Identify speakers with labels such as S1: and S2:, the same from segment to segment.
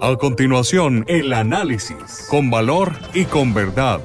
S1: A continuación, el análisis, con valor y con verdad.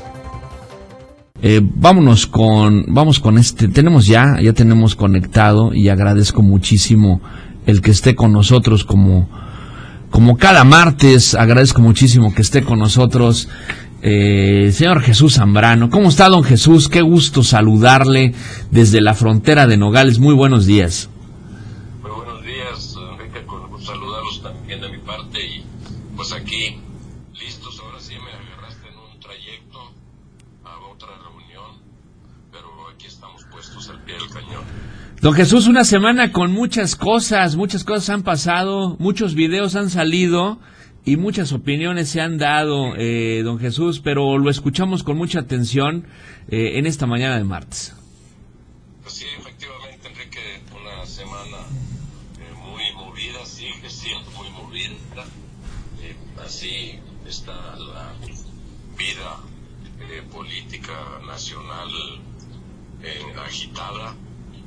S2: Vamos con ya tenemos conectado, y agradezco muchísimo el que esté con nosotros como cada martes. Agradezco muchísimo que esté con nosotros señor Jesús Zambrano. ¿Cómo está, don Jesús? Qué gusto saludarle desde la frontera de Nogales. Muy buenos días.
S3: Muy buenos días, Enrique, con gusto saludarlos también de mi parte, y pues aquí listos. Ahora sí me agarraste en un trayecto a otra reunión, pero aquí estamos puestos al pie del cañón.
S2: Don Jesús, una semana con muchas cosas han pasado, muchos videos han salido y muchas opiniones se han dado, don Jesús, pero lo escuchamos con mucha atención en esta mañana de martes.
S3: Pues sí, efectivamente, Enrique, una semana muy movida, sigue siendo muy movida. Así está la vida política nacional agitada.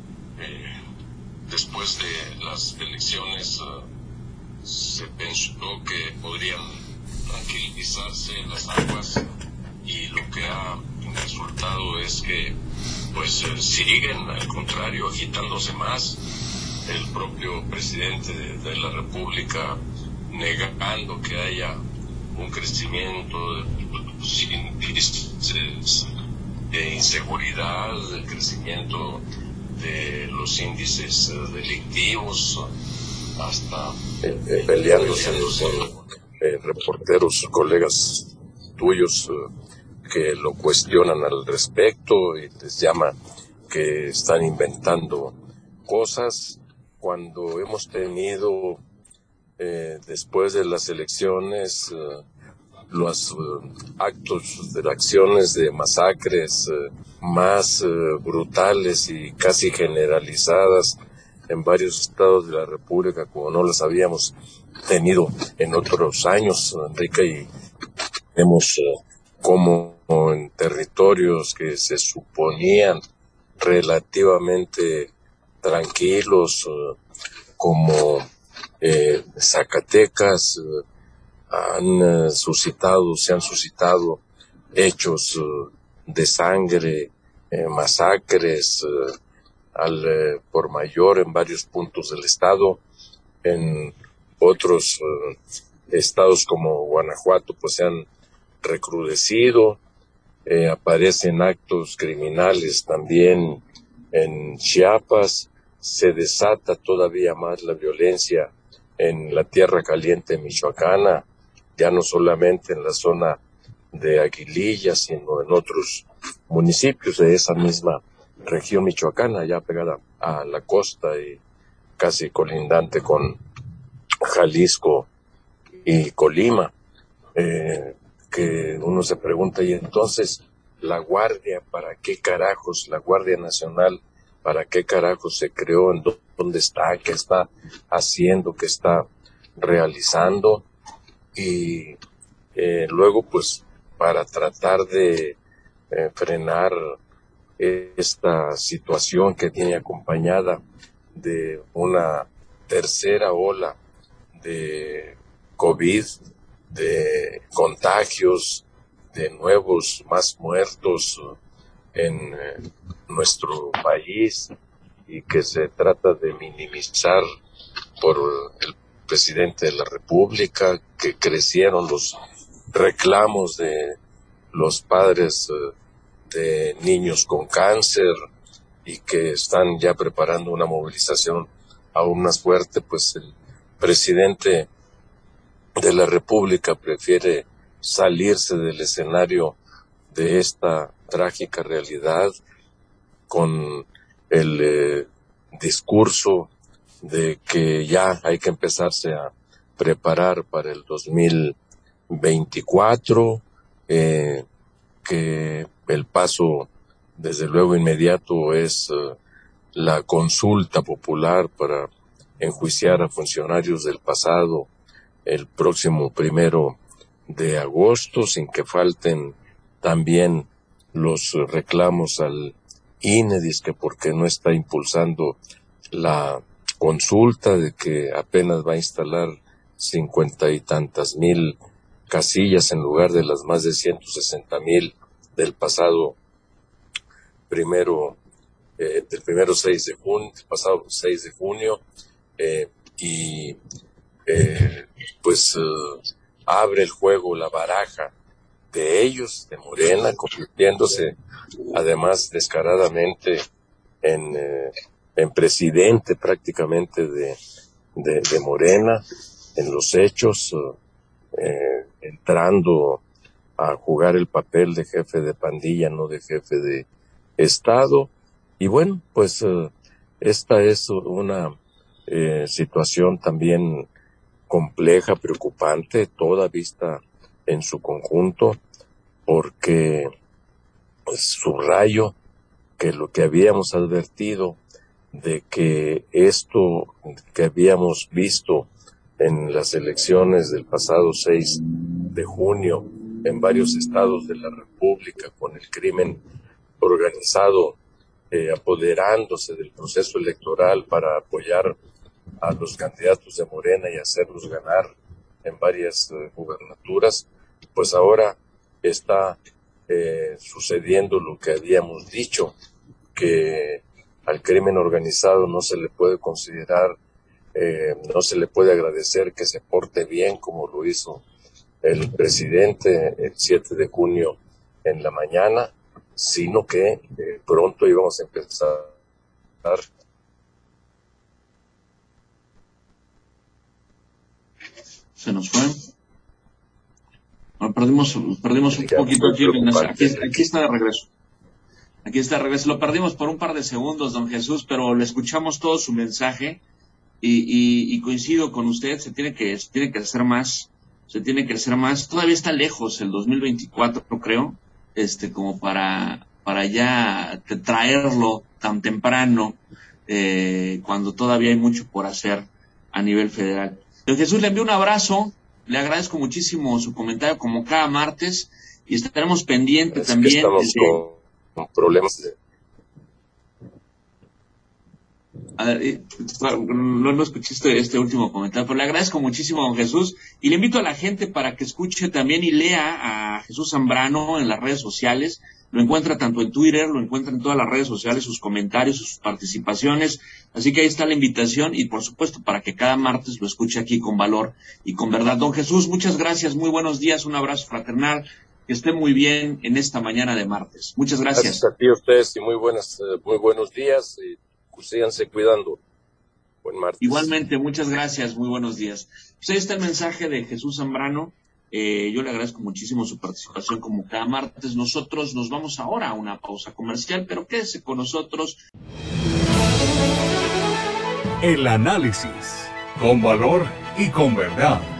S3: Después de las elecciones se pensó que podrían tranquilizarse las aguas, y lo que ha resultado es que pues siguen, al contrario, agitándose más. El propio presidente de la República negando que haya un crecimiento sin índices de inseguridad, el crecimiento de los índices delictivos, hasta peleándose reporteros, colegas tuyos que lo cuestionan al respecto y les llama que están inventando cosas, cuando hemos tenido después de las elecciones los actos de acciones de masacres más brutales y casi generalizadas en varios estados de la República, como no las habíamos tenido en otros años, Enrique, y vemos como en territorios que se suponían relativamente tranquilos, como Zacatecas, se han suscitado hechos de sangre, masacres al por mayor en varios puntos del estado. En otros estados como Guanajuato pues se han recrudecido, aparecen actos criminales también en Chiapas, se desata todavía más la violencia en la Tierra Caliente michoacana, ya no solamente en la zona de Aguililla, sino en otros municipios de esa misma región michoacana, ya pegada a la costa y casi colindante con Jalisco y Colima, que uno se pregunta, y entonces la Guardia, ¿para qué carajos? La Guardia Nacional, ¿para qué carajos se creó? ¿En dónde está? ¿Qué está haciendo? ¿Qué está realizando? Y luego, pues, para tratar de frenar esta situación que viene acompañada de una tercera ola de COVID, de contagios, de nuevos más muertos en nuestro país, y que se trata de minimizar por el presidente de la República, que crecieron los reclamos de los padres de niños con cáncer y que están ya preparando una movilización aún más fuerte. Pues el presidente de la República prefiere salirse del escenario de esta trágica realidad con el discurso de que ya hay que empezarse a preparar para el 2024, que el paso desde luego inmediato es la consulta popular para enjuiciar a funcionarios del pasado el próximo 1 de agosto, sin que falten también los reclamos al INE, que porque no está impulsando la consulta, de que apenas va a instalar 50 y tantas mil casillas en lugar de las más de 160,000 del pasado primero 6 de junio, el pasado 6 de junio, abre el juego, la baraja de ellos, de Morena, convirtiéndose además descaradamente en presidente prácticamente de Morena, en los hechos, entrando a jugar el papel de jefe de pandilla, no de jefe de Estado. Y bueno, pues esta es una situación también compleja, preocupante, toda vista en su conjunto, porque pues, subrayo que lo que habíamos advertido de que esto que habíamos visto en las elecciones del pasado 6 de junio en varios estados de la República, con el crimen organizado apoderándose del proceso electoral para apoyar a los candidatos de Morena y hacerlos ganar en varias gubernaturas, pues ahora está sucediendo lo que habíamos dicho, que al crimen organizado no se le puede considerar, no se le puede agradecer que se porte bien como lo hizo el presidente el 7 de junio en la mañana, sino que pronto íbamos a empezar.
S2: Se nos fue. Bueno, perdimos un poquito aquí el mensaje. Aquí está de regreso. Aquí está de regreso. Lo perdimos por un par de segundos, don Jesús, pero le escuchamos todo su mensaje y coincido con usted. Se tiene que hacer más. Se tiene que hacer más. Todavía está lejos el 2024, creo, como para ya traerlo tan temprano, cuando todavía hay mucho por hacer a nivel federal. Don Jesús, le envío un abrazo, le agradezco muchísimo su comentario como cada martes y estaremos pendientes también.
S3: Estamos con problemas de...
S2: A ver, no escuché este último comentario, pero le agradezco muchísimo a don Jesús y le invito a la gente para que escuche también y lea a Jesús Zambrano en las redes sociales. Lo encuentra tanto en Twitter, lo encuentra en todas las redes sociales, sus comentarios, sus participaciones. Así que ahí está la invitación y, por supuesto, para que cada martes lo escuche aquí con valor y con verdad. Don Jesús, muchas gracias, muy buenos días, un abrazo fraternal. Que esté muy bien en esta mañana de martes. Muchas gracias.
S3: Gracias a ti, a ustedes, y muy buenos días. Y síganse cuidando. Buen martes.
S2: Igualmente, muchas gracias, muy buenos días. Pues ahí está el mensaje de Jesús Zambrano. Yo le agradezco muchísimo su participación como cada martes. Nosotros nos vamos ahora a una pausa comercial, pero quédese con nosotros.
S1: El análisis, con valor y con verdad.